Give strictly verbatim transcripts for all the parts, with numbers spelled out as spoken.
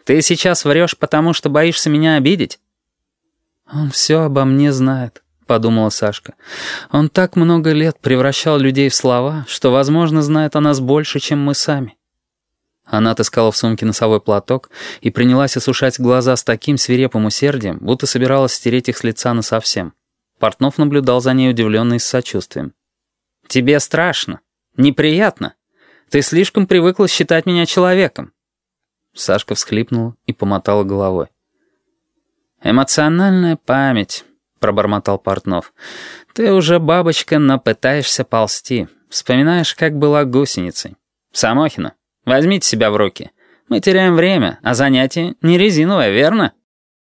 Ты сейчас врешь, потому что боишься меня обидеть?» «Он все обо мне знает», — подумала Сашка. «Он так много лет превращал людей в слова, что, возможно, знает о нас больше, чем мы сами». Она отыскала в сумке носовой платок и принялась осушать глаза с таким свирепым усердием, будто собиралась стереть их с лица насовсем. Портнов наблюдал за ней удивленно и с сочувствием. «Тебе страшно? Неприятно? Ты слишком привыкла считать меня человеком». Сашка всхлипнула и помотала головой. «Эмоциональная память», — пробормотал Портнов. «Ты уже бабочка, но пытаешься ползти. Вспоминаешь, как была гусеницей. Самохина, возьмите себя в руки. Мы теряем время, а занятие не резиновое, верно?»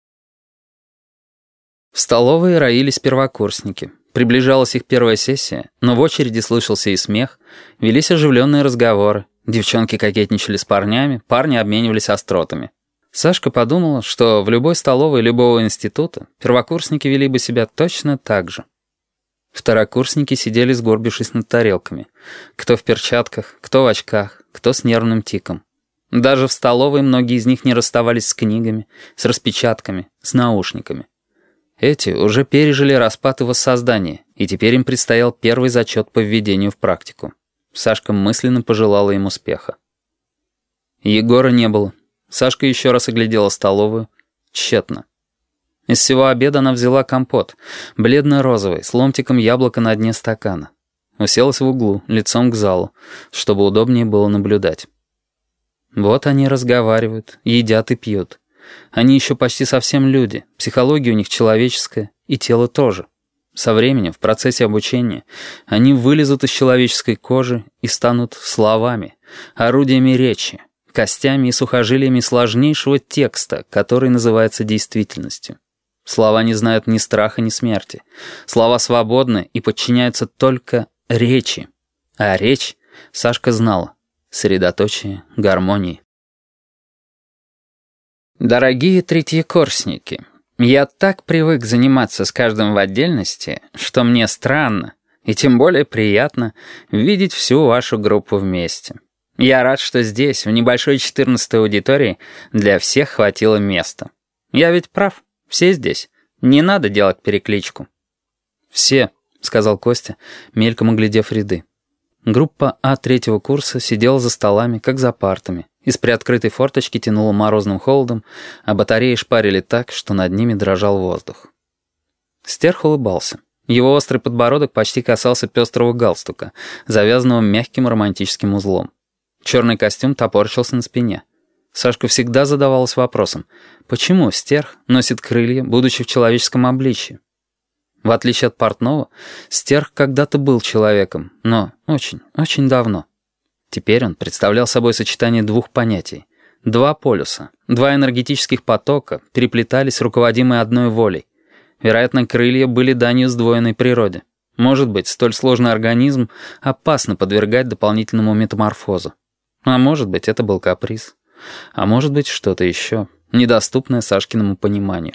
В столовой роились первокурсники. Приближалась их первая сессия, но в очереди слышался и смех, велись оживленные разговоры. Девчонки кокетничали с парнями, парни обменивались остротами. Сашка подумала, что в любой столовой любого института первокурсники вели бы себя точно так же. Второкурсники сидели, сгорбившись над тарелками. Кто в перчатках, кто в очках, кто с нервным тиком. Даже в столовой многие из них не расставались с книгами, с распечатками, с наушниками. Эти уже пережили распад и воссоздание, и теперь им предстоял первый зачет по введению в практику. Сашка мысленно пожелала им успеха. Егора не было. Сашка еще раз оглядела столовую. Тщетно. Из всего обеда она взяла компот, бледно-розовый, с ломтиком яблока на дне стакана. Уселась в углу, лицом к залу, чтобы удобнее было наблюдать. Вот они разговаривают, едят и пьют. Они еще почти совсем люди, психология у них человеческая, и тело тоже. Со временем, в процессе обучения, они вылезут из человеческой кожи и станут словами, орудиями речи, костями и сухожилиями сложнейшего текста, который называется действительностью. Слова не знают ни страха, ни смерти. Слова свободны и подчиняются только речи. А речь, Сашка знала, средоточие гармонии. Дорогие третьекурсники, я так привык заниматься с каждым в отдельности, что мне странно, и тем более приятно, видеть всю вашу группу вместе. Я рад, что здесь, в небольшой четырнадцатой аудитории, для всех хватило места. Я ведь прав, все здесь. Не надо делать перекличку. «Все», — сказал Костя, мельком оглядев ряды. Группа А третьего курса сидела за столами, как за партами. Из приоткрытой форточки тянуло морозным холодом, а батареи шпарили так, что над ними дрожал воздух. Стерх улыбался. Его острый подбородок почти касался пестрого галстука, завязанного мягким романтическим узлом. Черный костюм топорщился на спине. Сашка всегда задавалась вопросом, почему Стерх носит крылья, будучи в человеческом обличье? В отличие от Портнова, Стерх когда-то был человеком, но очень, очень давно. Теперь он представлял собой сочетание двух понятий. Два полюса, два энергетических потока переплетались, руководимые одной волей. Вероятно, крылья были данью сдвоенной природе. Может быть, столь сложный организм опасно подвергать дополнительному метаморфозу. А может быть, это был каприз. А может быть, что-то еще, недоступное Сашкиному пониманию.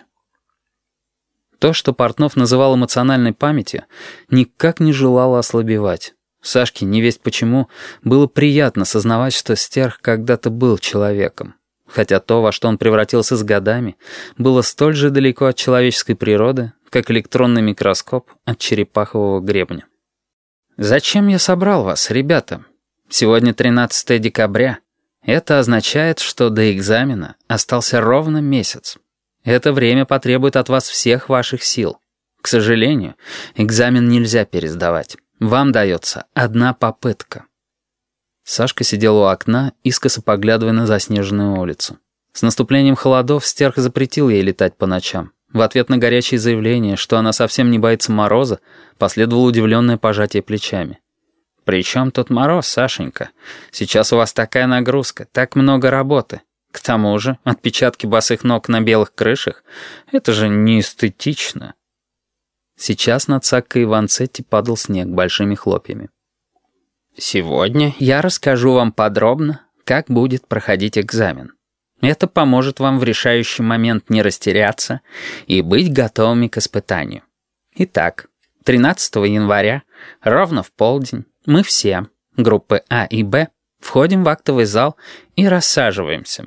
То, что Портнов называл эмоциональной памятью, никак не желало ослабевать. Сашке, невесть почему, было приятно сознавать, что Стерх когда-то был человеком. Хотя то, во что он превратился с годами, было столь же далеко от человеческой природы, как электронный микроскоп от черепахового гребня. «Зачем я собрал вас, ребята? Сегодня тринадцатое декабря. Это означает, что до экзамена остался ровно месяц. Это время потребует от вас всех ваших сил. К сожалению, экзамен нельзя пересдавать. Вам дается одна попытка». Сашка сидела у окна, искоса поглядывая на заснеженную улицу. С наступлением холодов Стерх запретил ей летать по ночам. В ответ на горячее заявление, что она совсем не боится мороза, последовало удивленное пожатие плечами. «При чем тут мороз, Сашенька? Сейчас у вас такая нагрузка, так много работы. К тому же отпечатки босых ног на белых крышах — это же не эстетично». Сейчас над Саккой и Ванцетти падал снег большими хлопьями. «Сегодня я расскажу вам подробно, как будет проходить экзамен. Это поможет вам в решающий момент не растеряться и быть готовыми к испытанию. Итак, тринадцатого января, ровно в полдень, мы все, группы А и Б, входим в актовый зал и рассаживаемся.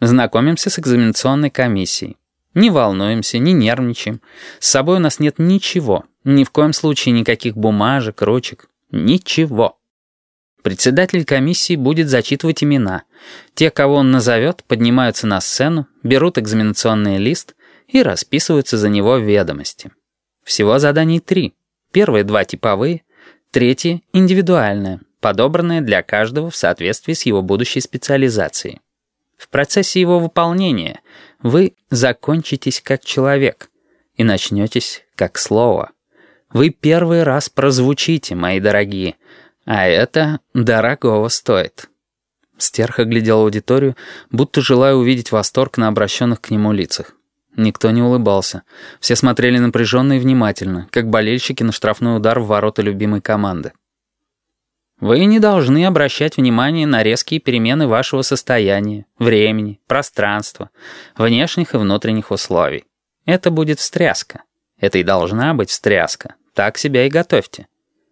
Знакомимся с экзаменационной комиссией. Не волнуемся, не нервничаем. С собой у нас нет ничего. Ни в коем случае никаких бумажек, ручек. Ничего. Председатель комиссии будет зачитывать имена. Те, кого он назовет, поднимаются на сцену, берут экзаменационный лист и расписываются за него ведомости. Всего заданий три. Первые два типовые, третье индивидуальное, подобранное для каждого в соответствии с его будущей специализацией. В процессе его выполнения вы закончитесь как человек и начнетесь как слово. Вы первый раз прозвучите, мои дорогие, а это дорогого стоит. Стерх оглядел аудиторию, будто желая увидеть восторг на обращенных к нему лицах. Никто не улыбался. Все смотрели напряженно и внимательно, как болельщики на штрафной удар в ворота любимой команды. Вы не должны обращать внимание на резкие перемены вашего состояния, времени, пространства, внешних и внутренних условий. Это будет встряска. Это и должна быть встряска. Так себя и готовьте.